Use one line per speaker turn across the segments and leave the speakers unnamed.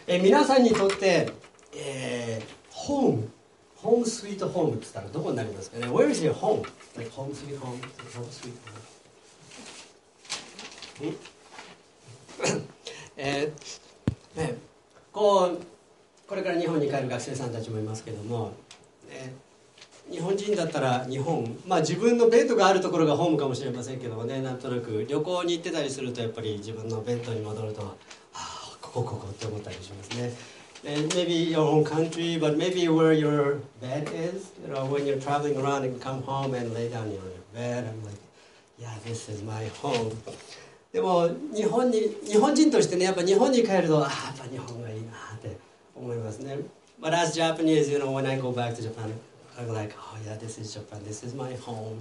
皆さんにとって、ホームスイートホームって言ったらどこになりますかね。 Where is your home? Like home sweet home? Home sweet home? これから日本に帰る学生さんたちもいますけども、日本人だったら日本、自分のベッドがあるところがホームかもしれませんけどもね、なんとなく旅行に行ってたりするとやっぱり自分のベッドに戻るとここって思ったりしますね。And maybe your own country, but maybe where your bed is, when you're traveling around and come home and lay down in your bed, I'm like, yeah, this is my home. でも日本人としてね、やっぱ日本に帰るとやっぱ日本がいいなって思いますね。But as Japanese, when I go back to Japan, I'm like, oh yeah, this is Japan, this is my home.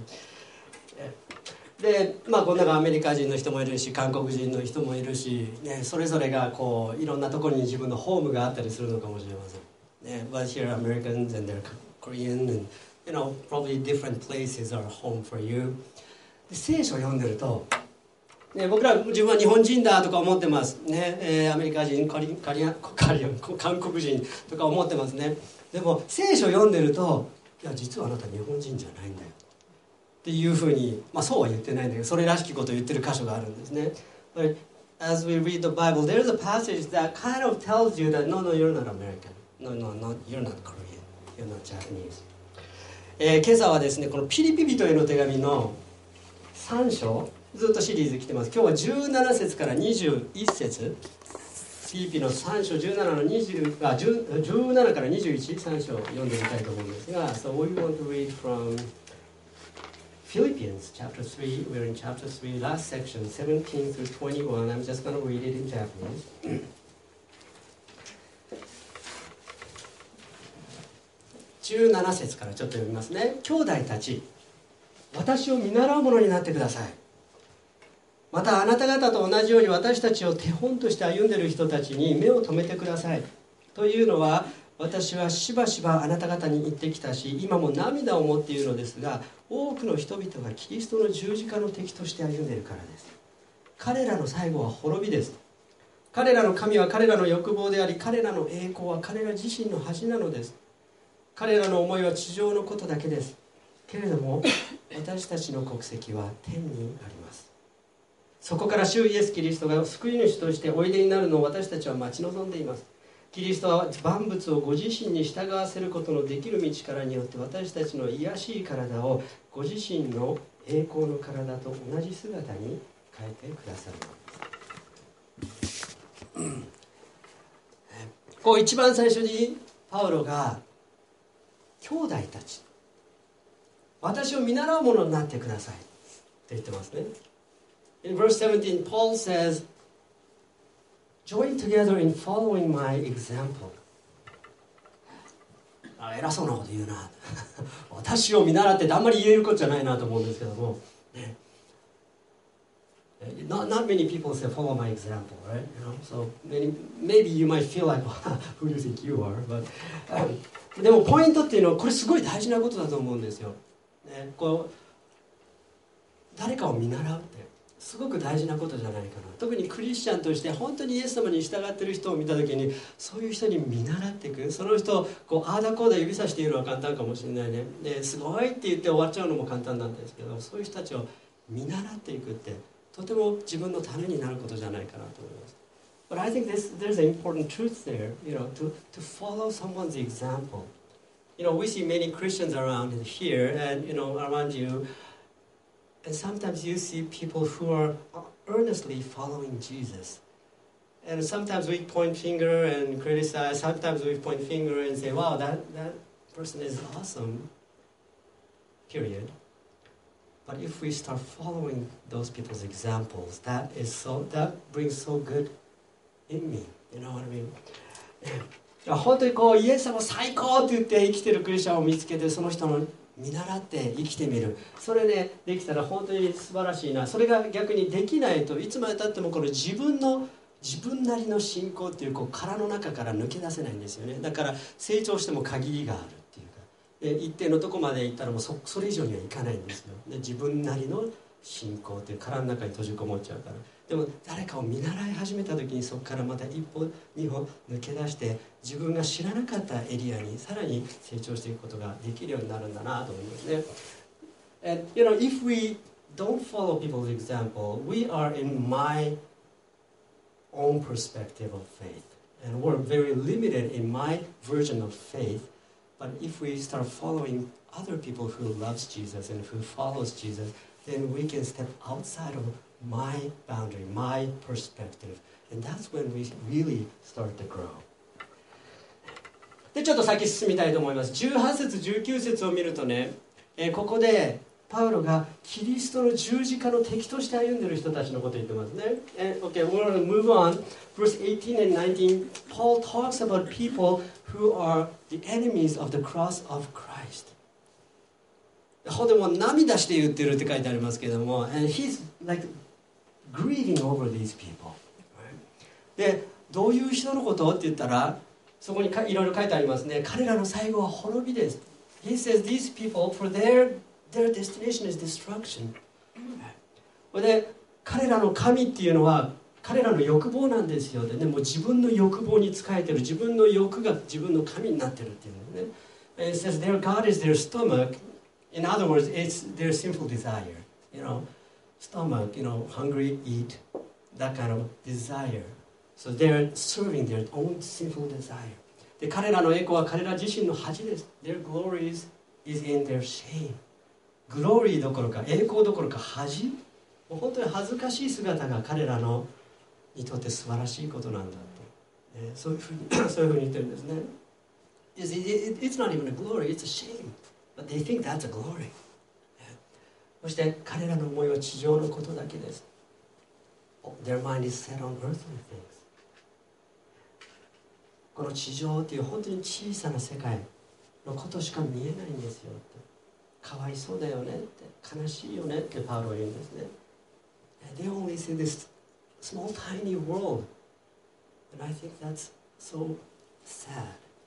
で、この中アメリカ人の人もいるし、韓国人の人もいるし、ね、それぞれがいろんなところに自分のホームがあったりするのかもしれません。ね、But here Americans and they're Korean and probably different places are home for you. で、聖書を読んでると、ね、僕ら自分は日本人だとか思ってますね、アメリカ人、韓国人とか思ってますね。でも聖書を読んでると、いや実はあなた日本人じゃないんだよっていうふうに、そうは言ってないんだけど、それらしきことを言ってる箇所があるんですね。But as we read the Bible, there's a passage that kind of tells you that no, you're not American. No, you're not Korean. You're not Japanese. 今朝はですね、このピリピ人への手紙の3章、ずっとシリーズ来てます。今日は17節から21節。ピリピの3章17から21、3章読んでみたいと思うんですが、So we want to read from Philippians chapter 3. We're in chapter 3, last section, 17 through 21. I'm just going to read it in Japanese. 17節からちょっと読みますね。兄弟たち、私を見習うものになってください。またあなた方と同じように私たちを手本として歩んでいる人たちに目を留めてください。というのは、私はしばしばあなた方に言ってきたし、今も涙を持っているのですが、多くの人々がキリストの十字架の敵として歩んでいるからです。彼らの最後は滅びです。彼らの神は彼らの欲望であり、彼らの栄光は彼ら自身の恥なのです。彼らの思いは地上のことだけです。けれども私たちの国籍は天にあります。そこから主イエスキリストが救い主としておいでになるのを私たちは待ち望んでいます。キリストは万物をご自身に従わせることのできる道からによって私たちの卑しい体をご自身の栄光の体と同じ姿に変えてくださるのです。一番最初にパウロが兄弟たち、私を見習うものになってくださいって言ってますね。In verse 17, Paul says, Join together in following my example. 偉そうなこと言うな私を見習ってってあんまり言えることじゃないなと思うんですけども、ね、not many people say follow my example, right? So maybe you might feel like, who do you think you are? But でもポイントっていうのはこれすごい大事なことだと思うんですよ、ね、誰かを見習うってすごく大事なことじゃないかな。特にクリスチャンとして本当にイエス様に従っている人を見た時に、そういう人に見習っていく。その人をああだこうだ指さして言うのは簡単かもしれないね。ですごいって言って終わっちゃうのも簡単なんですけど、そういう人たちを見習っていくってとても自分のためになることじゃないかなと思います。But I think there's an important truth there, to follow someone's example. We see many Christians around here and around you. And sometimes you see people who are earnestly following Jesus. And sometimes we point finger and criticize. Sometimes we point finger and say, wow, that person is awesome, period. But if we start following those people's examples, that brings so good in me. You know what I mean? 本当にイエス様最高って言って生きてるクリスチャンを見つけて、その人の見習って生きてみる。それね、できたら本当に素晴らしいな。それが逆にできないといつまでたってもこの自分なりの信仰っていう殻の中から抜け出せないんですよね。だから成長しても限りがあるっていうか、一定のとこまで行ったらもうそれ以上にはいかないんですよ。で自分なりの信仰という殻の中に閉じこもっちゃうから。でも誰かを見習い始めた時に、そこからまた一歩二歩抜け出して自分が知らなかったエリアにさらに成長していくことができるようになるんだなと思いますね。And if we don't follow people's example, we are in my own perspective of faith, and we're very limited in my version of faith. But if we start following other people who loves Jesus and who follows Jesus, then we can step outside of my boundary, my perspective, and that's when we really start to grow. でちょっと先進みたいと思います。18節19節を見るとね、ここでパウロがキリストの十字架の敵として歩んでいる人たちのことを言ってますね。Okay, we're going to move on. Verse 18 and 19, Paul talks about people who are the enemies of the cross of Christ. ほんでもう涙して言ってるって書いてありますけれども、and he's like grieving over these people. で、どういう人のことって言ったら、そこにいろいろ書いてありますね。彼らの最後は滅びです。He says these people, for their destination is destruction. で、彼らの神っていうのは彼らの欲望なんですよ。でね、もう自分の欲望に仕えてる、自分の欲が自分の神になってるっていうんですね。It says their God is their stomach. In other words, it's their sinful desire. Stomach, hungry, eat, that kind of desire. So they're serving their own sinful desire. で、彼らの栄光は彼ら自身の恥です。Their glory is in their shame. グローリーどころか栄光どころか恥、もう本当に恥ずかしい姿が彼らのにとって素晴らしいことなんだと、そういうふうに言ってるんですね。It's not even a glory, it's a shame. But they think that's a glory. そして彼らの思いは地上のことだけです。Their mind is set on earthly things. この地上という本当に小さな世界のことしか見えないんですよって。かわいそうだよねって、悲しいよねってパウロは言うんですね。They only see this small tiny world, and I think that's so sad.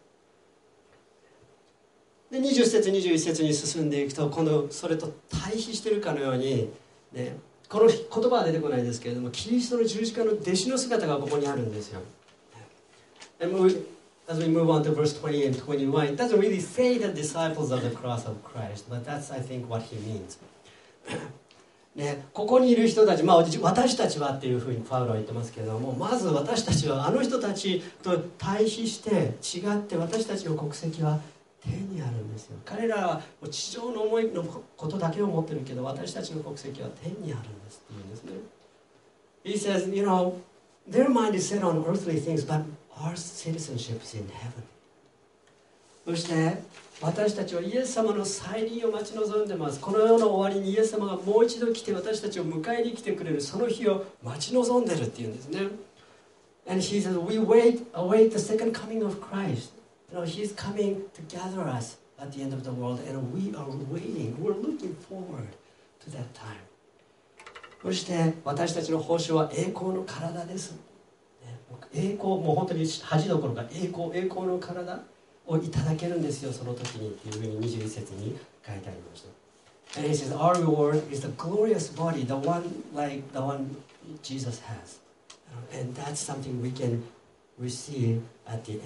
で20節21節に進んでいくと、今度それと対比しているかのように、ね、この言葉は出てこないですけれども、キリストの十字架の弟子の姿がここにあるんですよ。As we move on to verse 20 and 21, it doesn't really say the disciples of the cross of Christ, but that's, I think, what he means. ね、ここにいる人たち、私たちはっていうふうにパウロは言ってますけれども、まず私たちはあの人たちと対比して違って私たちの国籍は天にあるんですよ。彼らは地上の思いのことだけを持ってるけど、私たちの国籍は天にあるんですっていうんですね。He says, their mind is set on earthly things, but our citizenship is in heaven. そして私たちはイエス様の再臨を待ち望んでます。この世の終わりにイエス様がもう一度来て私たちを迎えに来てくれる、その日を待ち望んでるっていうんですね。And he says, we await the second coming of Christ. He's coming to gather us at the end of the world, and we are waiting. We're looking forward to that time. そして私たちの報酬は栄光の体です。栄光、もう本当に恥どころか栄光の体をいただけるんですよ、その時にっていうふうに21節に書いてありました。And he says, our reward is the glorious body, the one like the one Jesus has. And that's something we can receive at the end.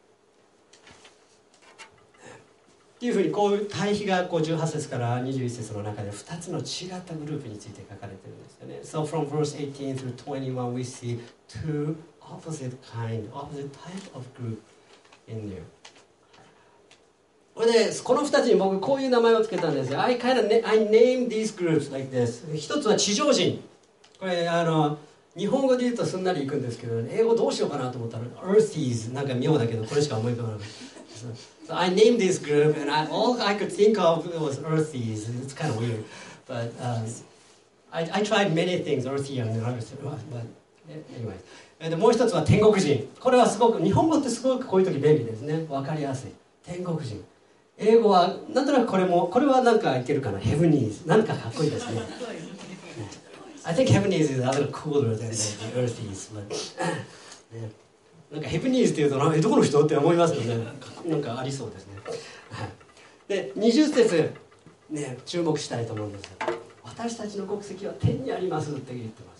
っていうふうにこういう対比が18節から21節の中で2つの違ったグループについて書かれてるんですよね。So from verse 18 through 21 we see two opposite type of group in there. これでこの2つに僕こういう名前をつけたんですよ。I named these groups like this. 一つは地上人。これ日本語で言うとすんなりいくんですけど、英語どうしようかなと思ったら Earthies なんか妙だけどこれしか思い浮かばなかった。So I named this group, and all I could think of was Earthies. It's kind of weird, but I tried many things, Earthy and Earth, but anyway. でもう一つは天国人。これはすごく日本語ってすごくこういう時便利ですね。わかりやすい。天国人。英語はなんとなくこれはなんかいけるかな。Heavenies なんかかっこいいですね。I think Heavenies is a little cooler than the Earthies, but なんかヘブニーズっていうとどこの人って思いますよね。なんかありそうですね。で20節ね注目したいと思うんですよ。 私たちの国籍は天にありますって言ってます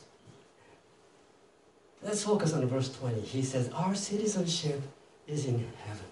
。Let's focus on verse 20. He says, Our citizenship is in heaven.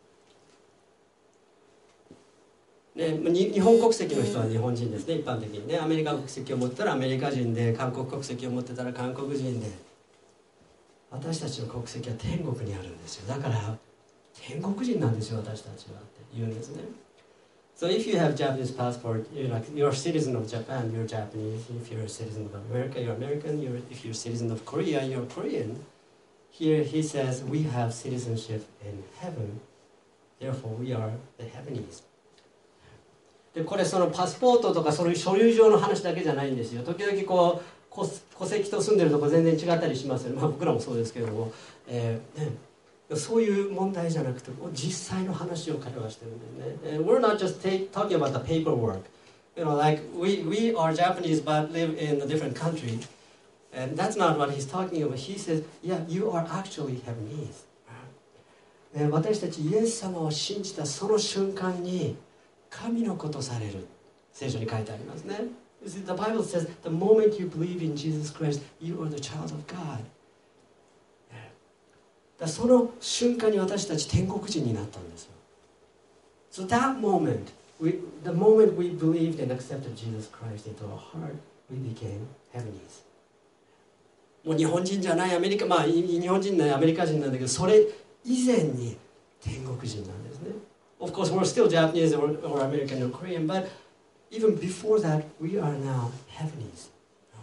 ね、日本国籍の人は日本人ですね、一般的にね。アメリカ国籍を持ってたらアメリカ人で、韓国国籍を持ってたら韓国人で、私たちの国籍は天国にあるんですよ。だから天国人なんですよ、私たちはって言うんですね。So if you have Japanese passport, you're a citizen of Japan, you're Japanese. If you're a citizen of America, you're American. If you're a citizen of Korea, you're Korean. Here he says, we have citizenship in heaven. Therefore, we are the heavenlies. でこれそのパスポートとかそういう書類上の話だけじゃないんですよ。時々こう戸籍と住んでるとこ全然違ったりしますよね。まあ僕らもそうですけれども、そういう問題じゃなくて実際の話を彼はしてるんだよね。We're not just talking about the paperwork. You know, like we are Japanese but live in a different country. And that's not what he's talking about. He says, yeah, you are actually heavenese. 私たちイエス様を信じたその瞬間に神のことされる。聖書に書いてありますね。The Bible says, the moment you believe in Jesus Christ, you are the child of God. だその瞬間に私たち天国人になったんですよ。So that moment, the moment we believed and accepted Jesus Christ into our heart, we became heavenlies. もう日本人じゃないアメリカ、まあ日本人ないアメリカ人なんだけど、それ以前に天国人なんですね。Of course, we're still Japanese or American or Korean, but even before that, we are now heavenlies.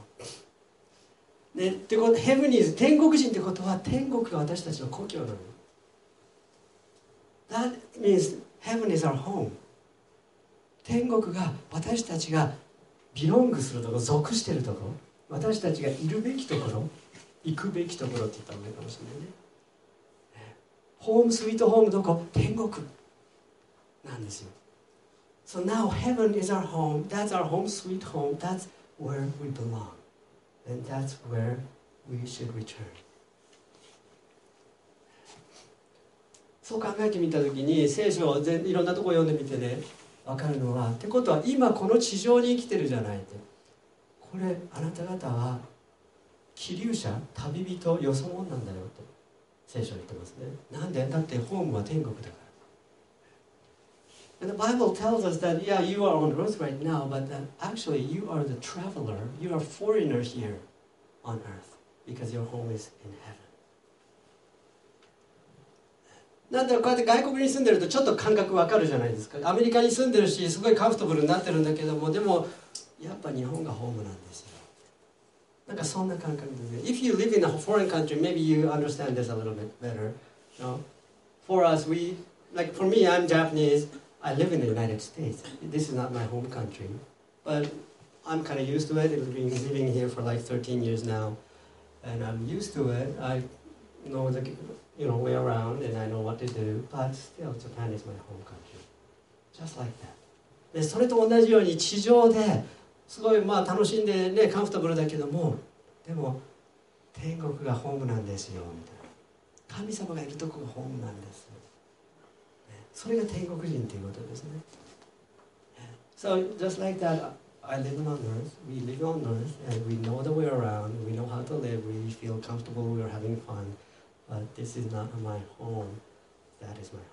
ね、ってこと、heavenlies、天国人ってことは天国が私たちの故郷なの。That means heaven is our home. 天国が私たちがビロングするところ、属しているところ、私たちがいるべきところ、行くべきところって言った方がいいかもしれないね。ホームスイートホームどこ？天国なんですよ。So now heaven is our home. That's our home sweet home. That's where we belong. And that's where we should return. そう考えてみたときに聖書をいろんなところ読んでみてね、分かるのはってことは今この地上に生きてるじゃないって。これあなた方は寄留者、旅人、よそ者なんだよって聖書は言ってますね。なんで？だってホームは天国だから。And the Bible tells us that, yeah, you are on earth right now, but actually you are the traveler. You are a foreigner here on earth because your home is in heaven. なんでこうやって外国に住んでるとちょっと感覚わかるじゃないですか。アメリカに住んでるし、すごいカンフォタブルになってるんだけども、でもやっぱ日本がホームなんですよ。なんかそんな感覚ですね。If you live in a foreign country, maybe you understand this a little bit better. You know? For us, like for me, I'm Japanese.I live in the United States. This is not my home country, but I'm kind of used to it. I've been living here for like 13 years now, and I'm used to it. I know the way around, and I know what to do. But still, Japan is my home country, just like that. でそれと同じように地上ですごいまあ楽しんでねカンフォタブルだけども、でも天国がホームなんですよみたいな。神様がいるとこがホームなんです。それが天国人ということですね。So just like that, I live on earth. We live on earth, and we know the way around. We know how to live. We feel comfortable. We are having fun. But this is not my home. That is my home.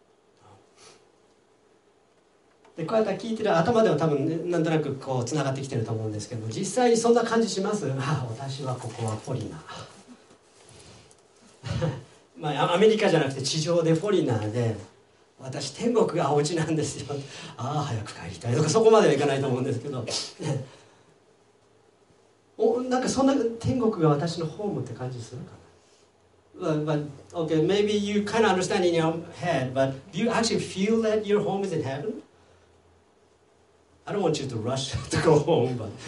でこうやって聞いてる頭では多分、ね、なんとなくこうつながってきてると思うんですけども、実際にそんな感じします？私はここはフォリナー。まあアメリカじゃなくて地上でフォリナーで。私天国がお家なんですよ。早く帰りたいとかそこまではいかないと思うんですけど、なんかそんな天国が私のホームって感じするかな。But okay, maybe you kind of understand in your head, but do you actually feel that your home is in heaven? I don't want you to rush to go home, but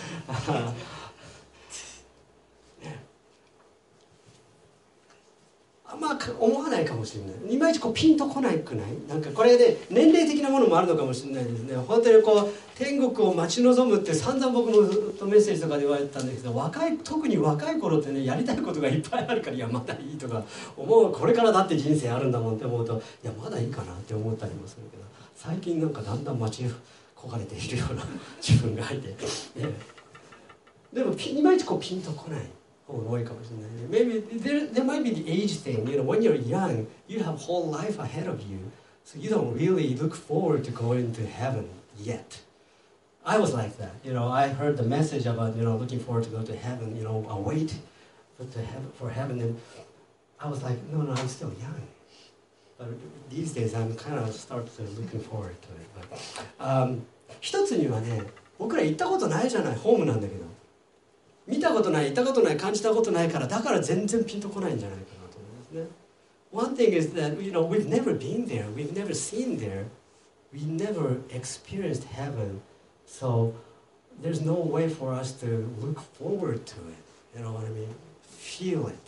まあ思わないかもしれない。いまいちこうピンとこないくない？なんかこれで、ね、年齢的なものもあるのかもしれないですね。本当にこう天国を待ち望むって散々僕もずっとメッセージとかで言われてたんだけど、特に若い頃ってねやりたいことがいっぱいあるから、いやまだいいとか思う。これからだって人生あるんだもんって思うと、いやまだいいかなって思ったりもするけど、最近なんかだんだん焦がれているような自分がいて、でもいまいちこうピンとこない方が多いかもしれないね。Maybe there might be the age thing. When you're young, you have whole life ahead of you, so you don't really look forward to going to heaven yet. I was like that. I heard the message about looking forward to go to heaven. I wait for heaven, and I was like, no, I'm still young. But these days, I'm kind of start looking forward to it. But 一つにはね、僕ら行ったことないじゃない、ホームなんだけど。見たことない、行ったことない、感じたことないから、だから全然ピンとこないんじゃないかなと思いますね。One thing is that we've never been there, we've never seen there, we never experienced heaven, so there's no way for us to look forward to it. You know what I mean? Feel it.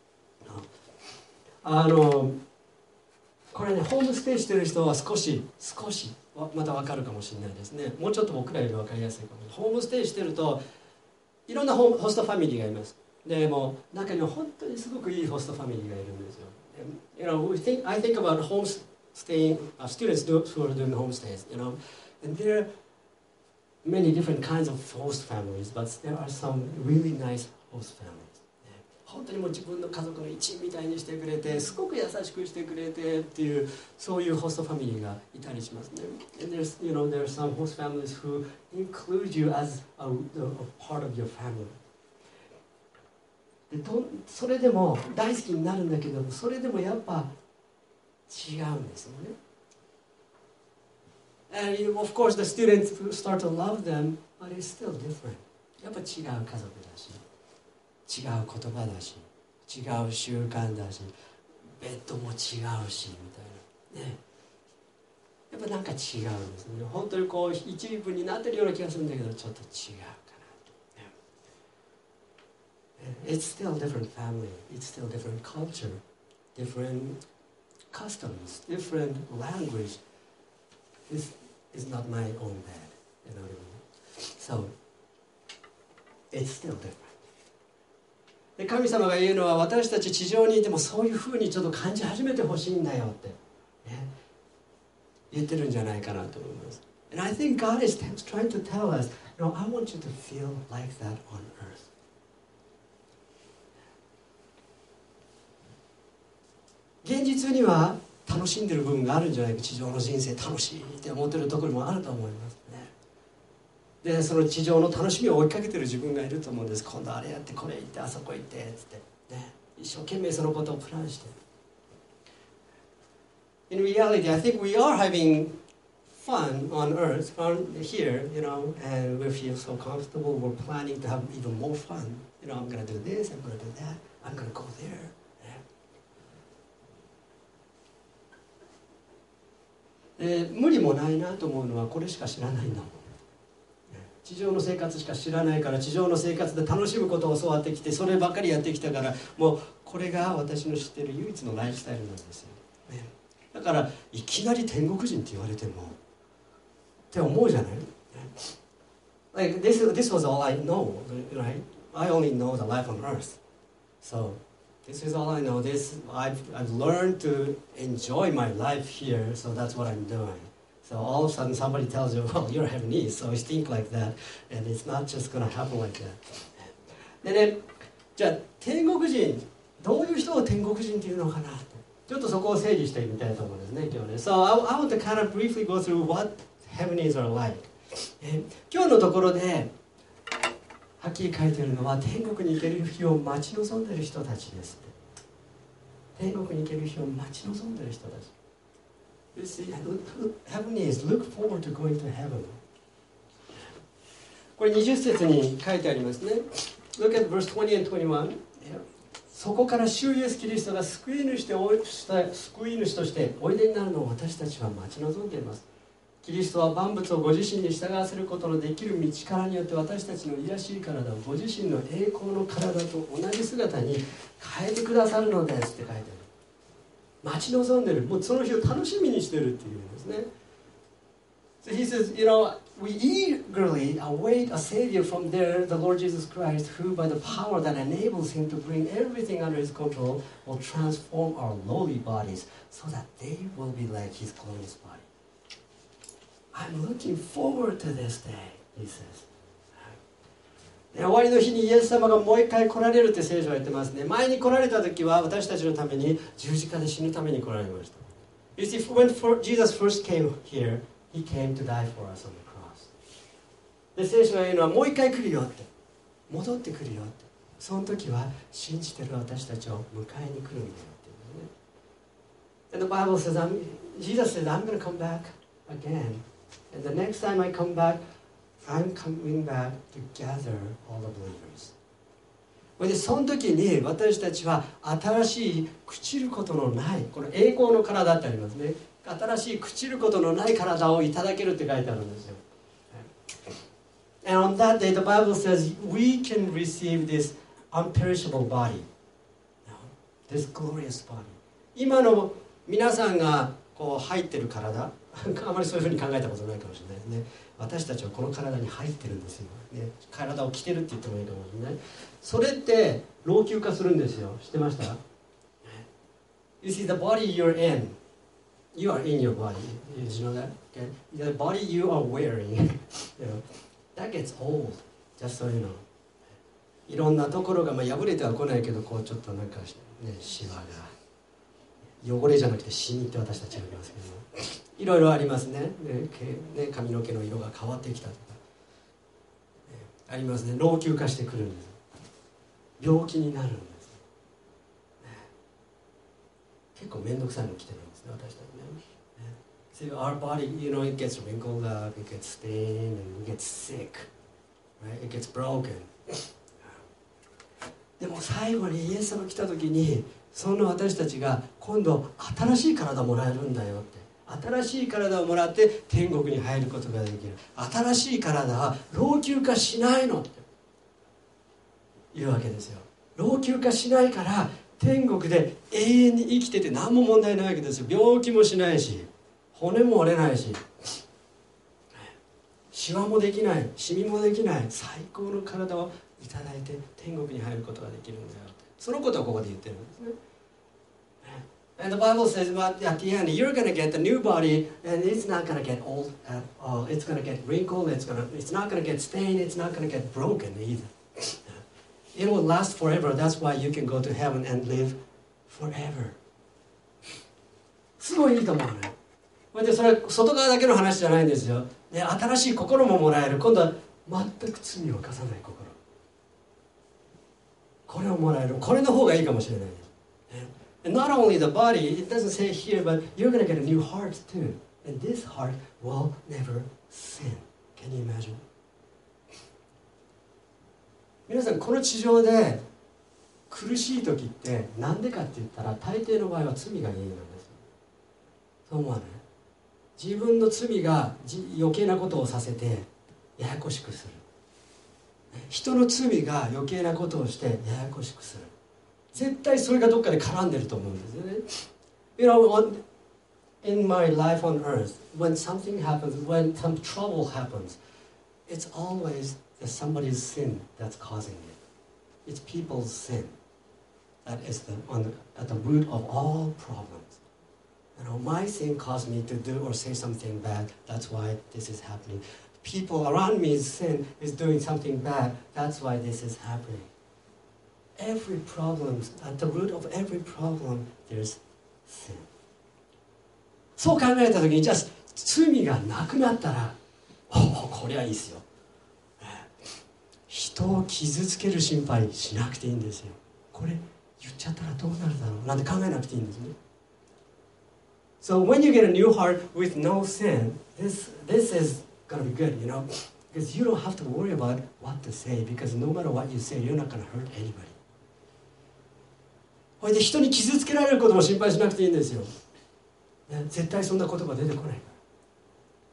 これね、ホームステイしてる人は少しまた分かるかもしれないですね。もうちょっと僕らより分かりやすいかもしれない。ホームステイしてるといろんなホストファミリーがいます。でも中には本当にすごくいいホストファミリーがいるんですよ。I think about home staying students who are doing home stays, and there are many different kinds of host families, but there are some really nice host families.本当にもう自分の家族の一員みたいにしてくれて、すごく優しくしてくれてっていう、そういうホストファミリーがいたりしますね。And there are some host families who include you as a part of your family. でそれでも大好きになるんだけど、それでもやっぱ違うんですよね。And of course the students start to love them, but it's still different. やっぱ違う家族だし。違う言葉だし、違う習慣だし、ベッドも違うしみたいなね。やっぱなんか違うんですね。本当にこう一部になってるような気がするんだけど、ちょっと違うかなと。It's still different family, it's still different culture, different customs, different language. This is not my own bed, you know what I mean? So it's still different.で神様が言うのは、私たち地上にいてもそういうふうにちょっと感じ始めてほしいんだよって、言ってるんじゃないかなと思います。And I think God is trying to tell us, I want you to feel like that on earth. 現実には楽しんでる部分があるんじゃないか。地上の人生楽しいって思ってるところもあると思いますね。でその地上の楽しみを追いかけてる自分がいると思うんです。今度あれやってこれ行ってあそこ行ってっつってね、一生懸命そのことをプランして。In reality, I think we are having fun on earth, here, and we feel so comfortable. We're planning to have even more fun. I'm going to do this, I'm going to do that, I'm going to go there. 無理もないなと思うのはこれしか知らないんだもん。地上の生活しか知らないから、地上の生活で楽しむことを教わってきて、そればっかりやってきたから、もうこれが私の知っている唯一のライフスタイルなんですよ、ね、だからいきなり天国人って言われてもって思うじゃない、Like this was all I know, right? I only know the life on earth, so this is all I know. I've learned to enjoy my life here, so that's what I'm doing.So all of a sudden somebody tells you, well, you're Japanese, so you think like that, and it's not just going to happen like that. でね、じゃあ天国人、どういう人を天国人っていうのかなと、ちょっとそこを整理してみたいと思うんですね、今日ね。So I want to kind of briefly go through what Japanese are like. 今日のところではっきり書いてあるのは、天国に行ける日を待ち望んでいる人たちです。天国に行ける日を待ち望んでいる人たち。Heavenly is look forward to going to heaven. これ20節に書いてありますね。Look at verse 20 and 21. そこから主イエスキリストが救い主としておいでになるのを私たちは待ち望んでいます。キリストは万物をご自身に従わせることのできる道からによって私たちの卑しい体をご自身の栄光の体と同じ姿に変えてくださるのですって書いてある。待ち望んでる、もうその日を楽しみにしてるっていうんですね。So he says, we eagerly await a Savior from there, the Lord Jesus Christ, who by the power that enables him to bring everything under his control will transform our lowly bodies so that they will be like his glorious body. I'm looking forward to this day, he says. 終わりの日にイエス様がもう一回来られるって聖書は言ってますね。前に来られた時は私たちのために十字架で死ぬために来られました。You see, when Jesus first came here, he came to die for us on the cross. で、聖書が言うのはもう一回来るよって、戻ってくるよって、その時は信じてる私たちを迎えに来るんだよっていうね。And the Bible says, Jesus says, I'm going to come back again. And the next time I come back, I'm coming back to gather all the believers. でその時に私たちは新しい朽ちることのないこの栄光の体ってありますね。新しい朽ちることのない体をいただけるって書いてあるんですよ。And on that day, the Bible says we can receive this unperishable body, this glorious body. 今の皆さんがこう入ってる体、あまりそういうふうに考えたことないかもしれないですね。私たちはこの体に入ってるんですよ、ね、体を着てるって言ってもいいかもしれない。それって老朽化するんですよ。知ってました？ You see, the body you're in, you are in your body. Did you know that? Okay? The body you are wearing, you know, that gets old. Just so you know. いろんなところが、破れてはこないけど、こうちょっとなんか、ね、シワが汚れじゃなくてシミって私たちは言いますけども、いろいろありますね。髪の毛の色が変わってきたとか、ありますね。老朽化してくるんです。病気になるんです、結構面倒くさいの来てるんですね、私たちね。See, our body, you know, it gets wrinkled up, it gets stained, and it gets sick, right? It gets broken. でも最後にイエス様が来た時に、その私たちが今度新しい体をもらえるんだよって。新しい体をもらって天国に入ることができる。新しい体は老朽化しないのっていうわけですよ。老朽化しないから天国で永遠に生きてて何も問題ないわけですよ。病気もしないし、骨も折れないし、シワもできない、シミもできない、最高の体をいただいて天国に入ることができるんだよって、そのことをここで言ってるんですね。And the Bible says, but at the end, you're going to get the new body, and it's not going to get old at all. It's going to get wrinkled. It's not going to get stained. It's not going to get broken either. It will last forever. That's why you can go to heaven and live forever. すごいいいと思うね。でそれは外側だけの話じゃないんですよ。で、新しい心ももらえる。今度は全く罪を犯さない心。これをもらえる。これの方がいいかもしれないです。And not only the body, it doesn't say here, but you're going to get a new heart too. And this heart will never sin. Can you imagine? 皆さん、この地上で苦しい時ってなんでかって言ったら、大抵の場合は罪が原因なんですよ。そう思わない？自分の罪が余計なことをさせてややこしくする。人の罪が余計なことをしてややこしくする。絶対それがどっかで絡んでると思うんですよね。You know, in my life on earth, when something happens, when some trouble happens, it's always somebody's sin that's causing it. It's people's sin that is at the root of all problems. You know, my sin caused me to do or say something bad. That's why this is happening. People around me's sin is doing something bad. That's why this is happening. Every problem, at the root of every problem, there's sin. そう考えたときに、じゃあ罪がなくなったら、こりゃいいですよ。人を傷つける心配しなくていいんですよ。これ言っちゃったらどうなるだろうなんて考えなくていいんですね。So when you get a new heart with no sin, this is gonna be good, you know, because you don't have to worry about what to say, because no matter what you say, you're not gonna hurt anybody. これで人に傷つけられることも心配しなくていいんですよ、ね、絶対そんな言葉出てこないから、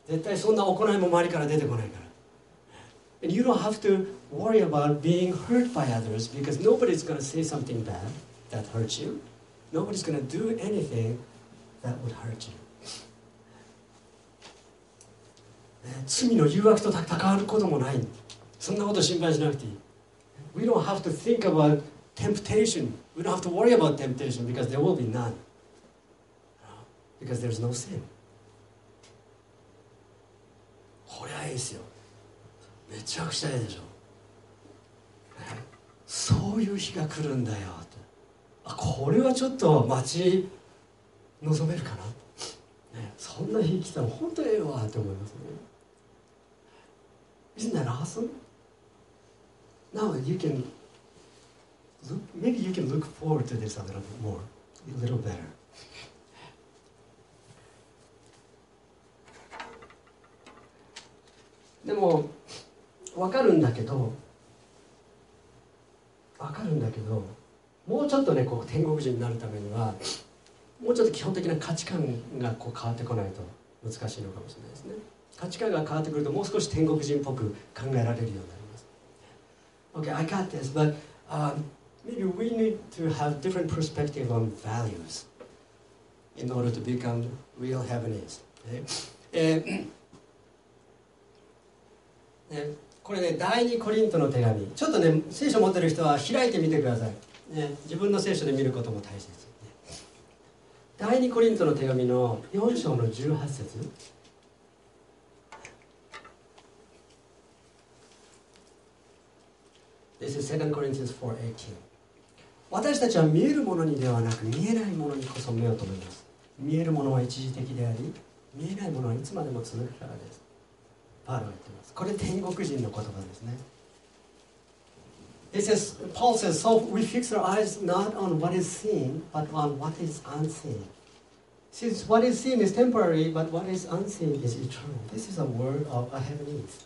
絶対そんな行いも周りから出てこないから。And you don't have to worry about being hurt by others, because nobody's going to say something bad that hurts you. Nobody's going to do anything that would hurt you. 罪の誘惑と戦うこともない。そんなこと心配しなくていい。We don't have to think about temptation. We don't have to worry about temptation, because there will be none. Because there's no sin. これはいいですよ、めちゃくちゃいいでしょ、そういう日が来るんだよって、これはちょっと待ち望めるかな、そんな日来たら本当にええわって思いますね。Isn't that awesome? Now you can look, maybe you can look forward to this a little bit more, a little better. でも分かるんだけどもうちょっとねこう天国人になるためにはもうちょっと基本的な価値観がこう変わってこないと難しいのかもしれないですね。価値観が変わってくるともう少し天国人っぽく考えられるようになります。 Okay, I got this, but maybe we need to have different perspective on values in order to become real heavenese. これね、第2コリントの手紙、ちょっとね聖書を持ってる人は開いてみてください、自分の聖書で見ることも大切。第2コリントの手紙の4章の18節。This is 2 Corinthians 4:18。 私たちは見えるものにではなく見えないものにこそ目を留めます。見えるものは一時的であり、見えないものはいつまでも続くからです。パウロが言っています。これ天国人の言葉ですね。Paul says, so we fix our eyes not on what is seen, but on what is unseen. Since what is seen is temporary, but what is unseen is eternal. This is a word of a heavenese.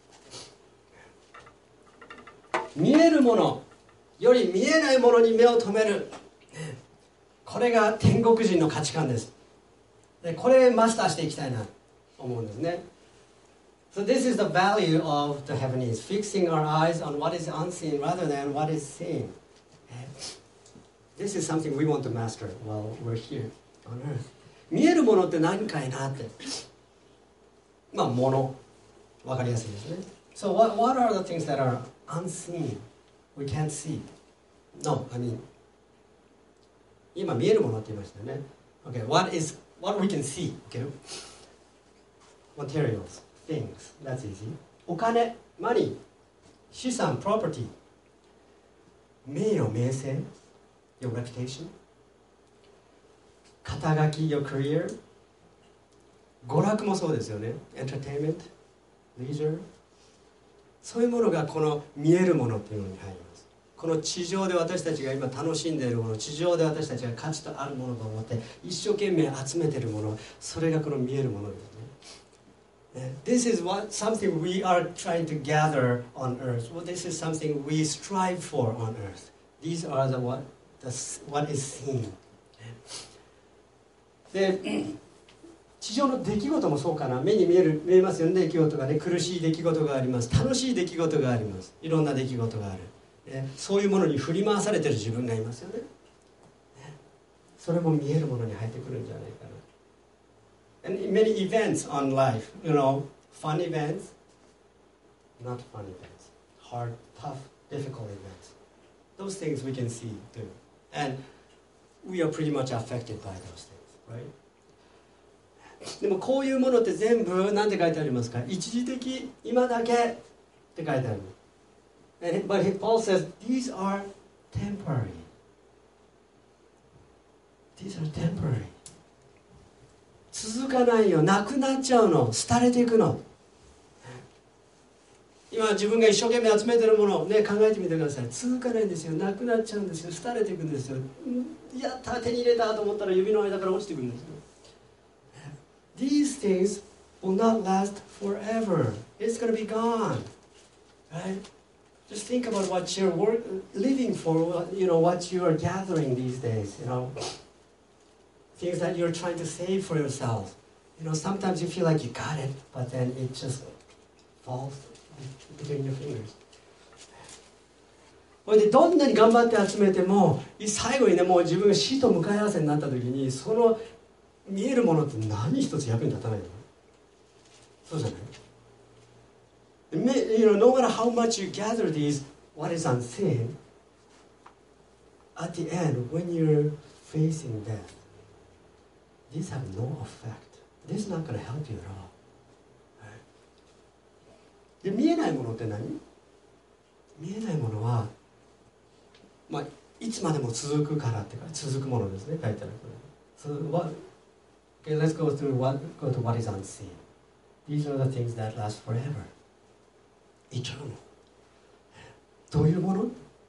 見えるものより見えないものに目を留める。これが天国人の価値観です。これマスターしていきたいなと思うんですね。So this is the value of the heavenese, fixing our eyes on what is unseen rather than what is seen. This is something we want to master while we're here on earth. 見えるものって何かいなって。まあ、もの。わかりやすいですね。So what are the things that are unseen? We can't see. No, I mean, 今見えるものって言いましたよね。Okay, what we can see? Okay? Materials.Things. That's easy. お金、money, 資産、property, 名誉、名声、your reputation, 肩書き、your career, 娯楽もそうですよね。entertainment, leisure, そういうものがこの見えるものっていうのに入ります。この地上で私たちが今楽しんでいるもの、地上で私たちが価値とあるものと思って一生懸命集めているもの、それがこの見えるものですね。This is something we are trying to gather on earth. Well, this is something we strive for on earth. These are what is seen. で、地上の出来事もそうかな。目に見えますよね、出来事がね。苦しい出来事があります。楽しい出来事があります。いろんな出来事がある。そういうものに振り回されている自分がいますよね。それも見えるものに入ってくるんじゃないかな。And many events on life, fun events, not fun events, hard, tough, difficult events. Those things we can see too. And we are pretty much affected by those things, right? でもこういうものって全部何て書いてありますか？一時的、今だけって書いてある。But Paul says, these are temporary. These are temporary.続かないよ、なくなっちゃうの、廃れていくの。今自分が一生懸命集めてるものをね、考えてみてください。続かないんですよ、なくなっちゃうんですよ、廃れていくんですよ。やった、手に入れたと思ったら指の間から落ちてくるんですよ。These things will not last forever. It's going to be gone. Right? Just think about what you're living for, what you are gathering these days, Things that you're trying to save for yourself. Sometimes you feel like you got it, but then it just falls between your fingers. それでどんなに頑張って集めても最後にね、もう自分が死と向かい合わせになった時にその見えるものって何一つ役に立たないの。そうじゃない？ No matter how much you gather these, what is unseen, at the end, when you're facing death,These have no effect. This is not going to help you at all. Right? で見えないものって何？見えないものは、いつまでも続くからってか続くものですね、書いてある。So okay, let's go to what is unseen. These are the things that last forever. Eternal. どういうもの？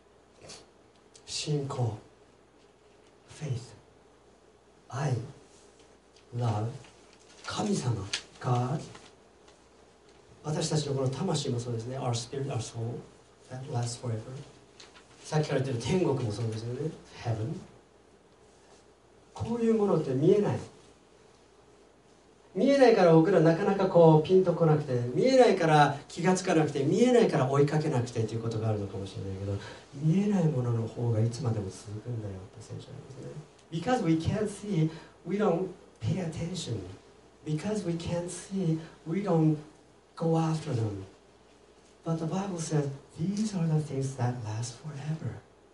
信仰、faith、愛、love、神様、God。私たちのこの魂もそうですね。Our spirit, our soul, that lasts forever. さっきから言ってる天国もそうですよね。Heaven。こういうものって見えない。見えないから僕らなかなかこうピンとこなくて、見えないから気がつかなくて、見えないから追いかけなくてということがあるのかもしれないけど、見えないものの方がいつまでも続くんだよって聖書なんですね。Because we can't see, we don't pay attention. Because we can't see, we don't go after them. But the Bible says, these are the things that last forever.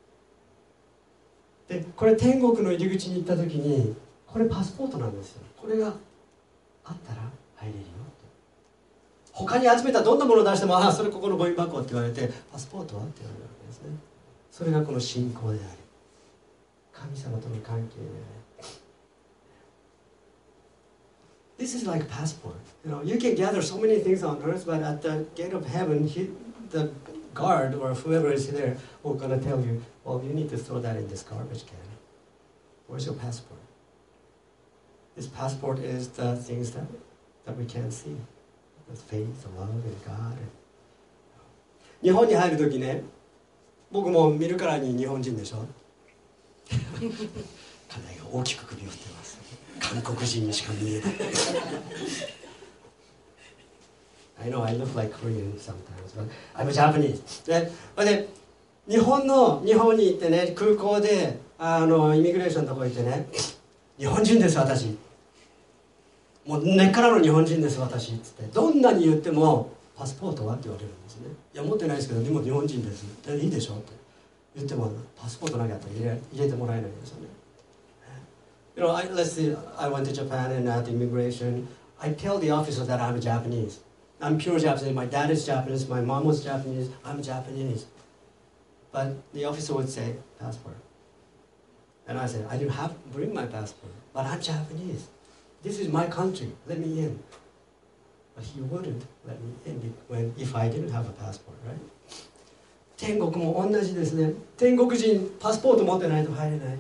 で、これ天国の入り口に行った時に、これパスポートなんですよ。これがあったら入れるよ。他に集めたどんなものを出しても、それここのゴミ箱って言われて、パスポートはって言われるわけですね。それがこの信仰であり、神様との関係であり。This is like passport. You can gather so many things on earth, but at the gate of heaven, the guard or whoever is there will gonna tell you, well, you need to throw that in this garbage can. Where's your passport? This passport is the things that we can't see. The faith, the love, and God. 日本に入るときね、僕も見るからに日本人でしょ。家内が大きく首を振ってます。韓国人にしか見えない。I know I look like Korean sometimes, but I'm Japanese. で、日本に行ってね、空港でイミグレーションのとこ行ってね、日本人です私。もう根っからの日本人です私っつってどんなに言ってもパスポートはって言われるんですね。いや持ってないですけどでも日本人です。いいでしょって言ってもパスポートなきゃ入れてもらえないんですよね。Let's say I went to Japan and at the immigration, I tell the officer that I'm Japanese. I'm pure Japanese. My dad is Japanese. My mom was Japanese. I'm Japanese. But the officer would say passport, and I said I didn't have bring my passport, but I'm Japanese. This is my country. Let me in. But he wouldn't let me in if I didn't have a passport, right? 天国も同じですね。天国人パスポート持ってないと入れない。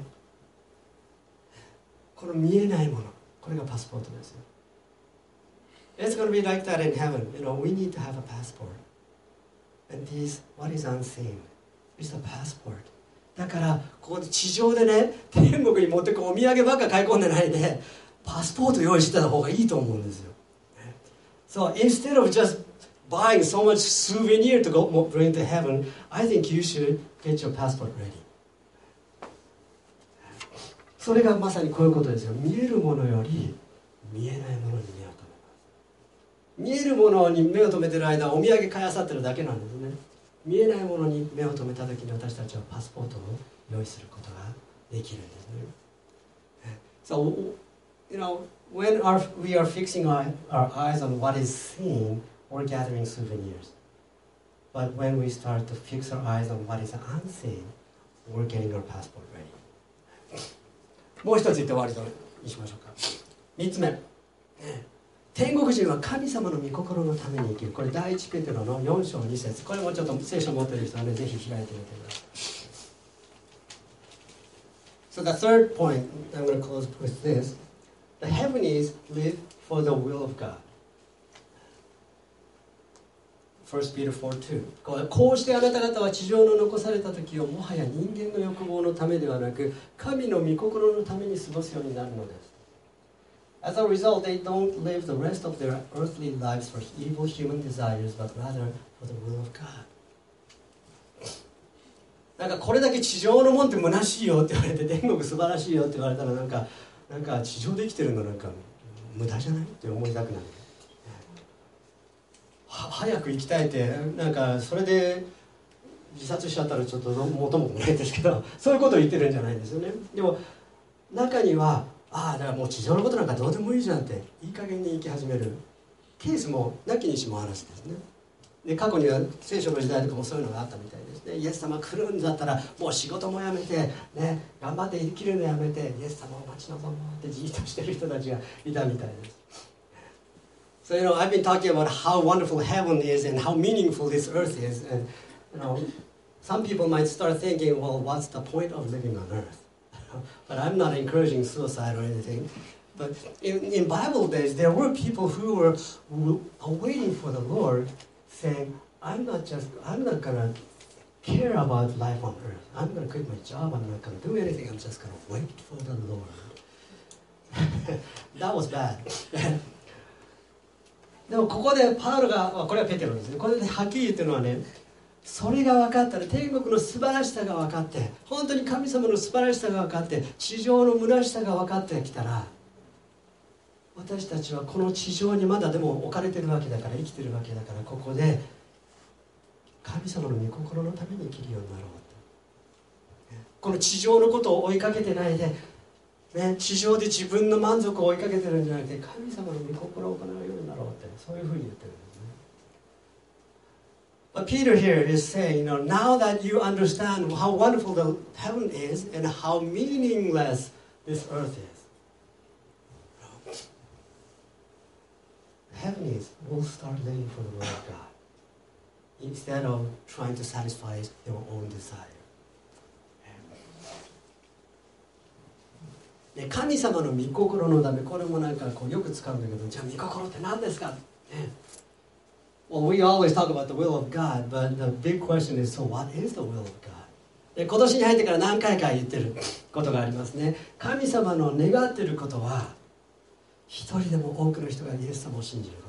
この見えないもの、これがパスポートですよ。It's going to be like that in heaven. We need to have a passport. And what is unseen is the passport. だからここで地上でね、天国に持ってくお土産ばっか買い込んでないで。パスポート用意してた方がいいと思うんですよ。So instead of just buying so much souvenir to go bring to heaven, I think you should get your passport ready. それがまさにこういうことですよ。見えるものより見えないものに目を留めます。見えるものに目を留めてる間お土産買いあさってるだけなんですね。見えないものに目を留めた時に私たちはパスポートを用意することができるんですね。when we are fixing our eyes on what is seen, we're gathering souvenirs. But when we start to fix our eyes on what is unseen, we're getting our passport ready. もう一つ言って終わりにしましょうか。3つ目。天国人は神様の御心のために生きる。これ第一ペテロの4章2節。これもちょっと聖書を持っている人はね、ぜひ開いてみてください。So the third point, I'm going to close with this. The heavens live for the will of God. 1 Peter 4:2 こうしてあなた方は地上の残された時をもはや人間の欲望のためではなく神の御心のために過ごすようになるのです。As a result, they don't live the rest of their earthly lives for evil human desires, but rather for the will of God. なんかこれだけ地上のもんって虚しいよって言われて天国素晴らしいよって言われたらなんか地上で生きてるのなんか無駄じゃないって思いたくなる。早く行きたいってなんかそれで自殺しちゃったらちょっと元も子もないですけどそういうことを言ってるんじゃないんですよね。でも中にはだからもう地上のことなんかどうでもいいじゃんっていい加減に生き始めるケースもなきにしもあらずですね。 で過去には聖書の時代とかもそういうのがあったみたいですね。イエス様来るんだったらもう仕事もやめて、ね、頑張って生きるのやめてイエス様を待ち望もうってじっとしてる人たちがいたみたいです。So I've been talking about how wonderful heaven is and how meaningful this earth is, and some people might start thinking, well, what's the point of living on earth? But I'm not encouraging suicide or anything. But in Bible days, there were people who were waiting for the Lord, saying, I'm not going to care about life on earth. I'm going to quit my job. I'm not going to do anything. I'm just going to wait for the Lord. That was bad. でもここでパウロが、これはペテロですね。これではっきり言ってるのはね、それが分かったら天国の素晴らしさが分かって、本当に神様の素晴らしさが分かって、地上の虚しさが分かってきたら、私たちはこの地上にまだでも置かれてるわけだから、生きてるわけだから、ここで神様の御心のために生きるようになろうと。この地上のことを追いかけてないで、地上で自分の満足を追いかけてるんじゃなくて、神様の御心を行うようになろうって、そういうふうに言ってるんですね。But Peter here is saying, now that you understand how wonderful the heaven is and how meaningless this earth is, heaven is, we'll start living for the will of God instead of trying to satisfy your own desire. で神様の御心のため、これもなんかこうよく使うんだけど、じゃあ御心って何ですか、Well, we always talk about the will of God, but the big question is, so what is the will of God? で今年に入ってから何回か言ってることがありますね。神様の願っていることは、一人でも多くの人がイエス様を信じること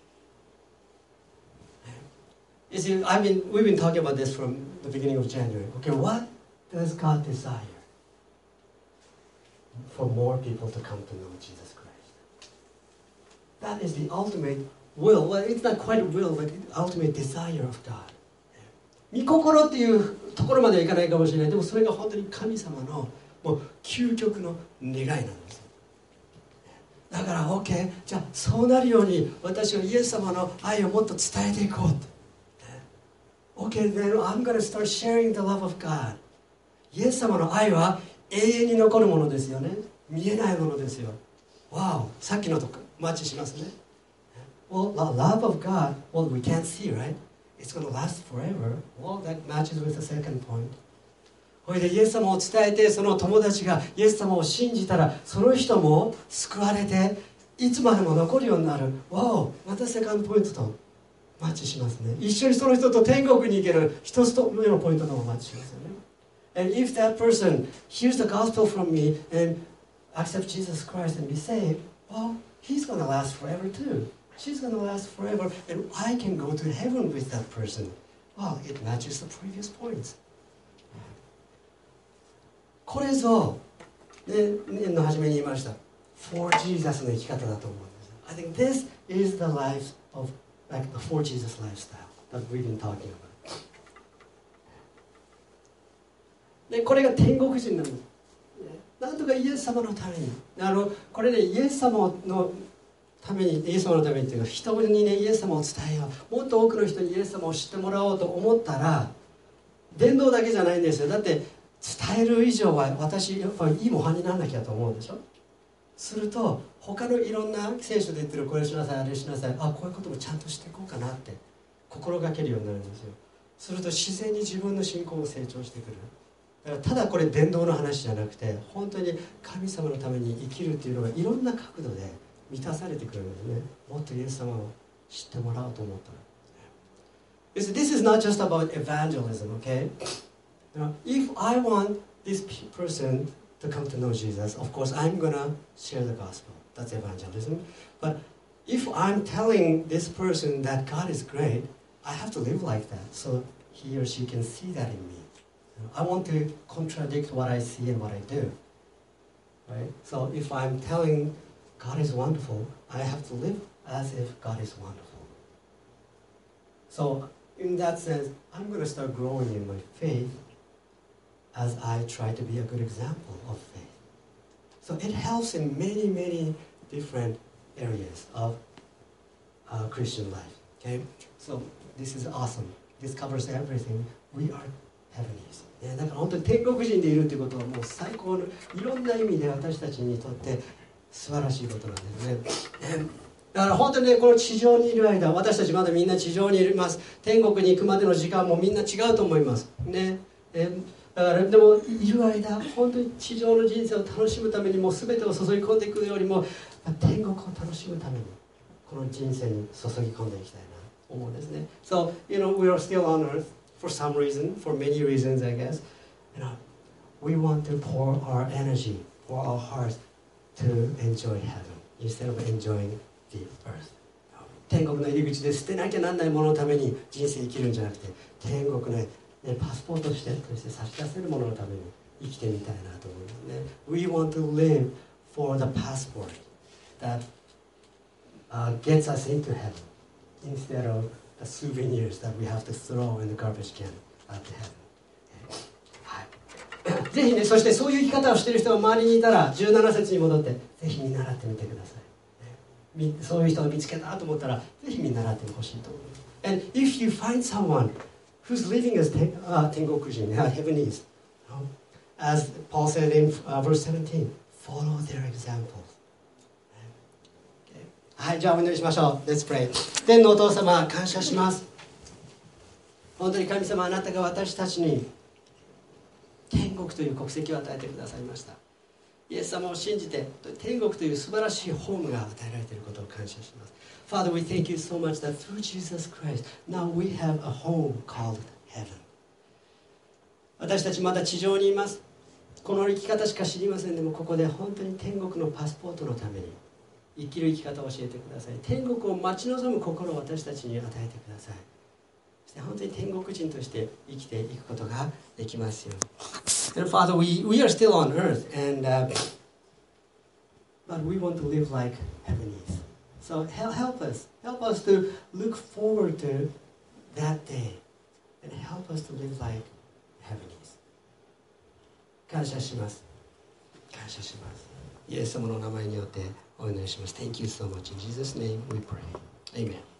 。We've been talking about this from the beginning of January. Okay, what does God desire? For more people to come to know Jesus Christ. That is the ultimate will. Well, it's not quite a will, but the ultimate desire of God. 御心っていうところまではいかないかもしれない。でもそれが本当に神様のもう究極の願いなんです。だから OK、 じゃあそうなるように私はイエス様の愛をもっと伝えていこうと。OK, then I'm going to start sharing the love of God. イエス様の愛は永遠に残るものですよね。見えないものですよ。Wow、 さっきのとマッチしますね。Well, the love of God, well, we can't see, right? It's going to last forever. Well, that matches with the second point. これでイエス様を伝えて、その友達がイエス様を信じたら、その人も救われて、いつまでも残るようになる。Wow、またセカンドポイントとマッチしますね。一緒にその人と天国に行ける一つ目のポイントともマッチしますよね。And if that person hears the gospel from me and accepts Jesus Christ and be saved, well, he's going to last forever too. She's going to last forever, and I can go to heaven with that person. Well, it matches the previous points. これぞ、年の初めに言いました。For Jesus の生き方だと思うんです。I think this is the life of, like the For Jesus lifestyle that we've been talking about. でこれが天国人なんです。なんとかイエス様のために、これでイエス様のために、イエス様のためにというか、人にねイエス様を伝えよう、もっと多くの人にイエス様を知ってもらおうと思ったら、伝道だけじゃないんですよ。だって伝える以上は私やっぱりいい模範にならなきゃと思うでしょ。すると他のいろんな聖書で言ってるこれしなさいあれしなさい、こういうこともちゃんとしていこうかなって心がけるようになるんですよ。すると自然に自分の信仰も成長してくる。だからただこれ伝道の話じゃなくて、本当に神様のために生きるっていうのがいろんな角度で満たされてくるんですね。もっとイエス様を知ってもらおうと思ったら。This is not just about evangelism, okay? If I want this person to come to know Jesus, of course I'm gonna share the gospel. That's evangelism. But if I'm telling this person that God is great, I have to live like that so he or she can see that in me. I want to contradict what I see and what I do. Right? So if I'm telling God is wonderful, I have to live as if God is wonderful. So in that sense, I'm going to start growing in my faith as I try to be a good example of faith. So it helps in many, many different areas of Christian life. Okay? So this is awesome. This covers everything. We are heavenlies. だから本当に天国人でいるということはもう最高のいろんな意味で私たちにとって素晴らしいことなんですね。だから本当にね、この地上にいる間、私たちまだみんな地上にいます。天国に行くまでの時間もみんな違うと思いますね。だからでもいる間、本当に地上の人生を楽しむためにもう全てを注ぎ込んでいくよりも天国を楽しむためにこの人生に注ぎ込んでいきたいなと思うんですね。So, we are still on earth for some reason, for many reasons, I guess. We want to pour our energy, pour our hearts to enjoy heaven instead of enjoying the earth. 天国の入り口で捨てなきゃなんないもののために人生生きるんじゃなくて、天国のパスポートとして差し出せるもののために生きてみたいなと思いますね。We want to live for the passport that gets us into heaven instead of the souvenirs that we have to throw in the garbage can at heaven. ぜひね、そしてそういう生き方をしている人が周りにいたら17節に戻ってぜひ見習ってみてください。そういう人を見つけたと思ったらぜひ見習ってほしいと思います。And if you find someone who's living as 天国人、heavenlies, as Paul said in verse 17, follow their examples. はい、じゃあお祈りしましょう。Let's pray. 天のお父様、感謝します。本当に神様、あなたが私たちに天国という国籍を与えてくださいました。イエス様を信じて天国という素晴らしいホームが与えられていることを感謝します。Father, we thank you so much that through Jesus Christ, now we have a home called heaven. 私たちまだ地上にいます。この生き方しか知りません。でもここで本当に天国のパスポートのために生きる生き方を教えてください。天国を待ち望む心を私たちに与えてください。そして本当に天国人として生きていくことができますよ。And Father, we are still on earth, but we want to live like heavenlies. So help us to look forward to that day, and help us to live like heavenlies. 感謝します。感謝します。イエス様の名前によってお祈りします。Thank you so much. In Jesus' name we pray. Amen.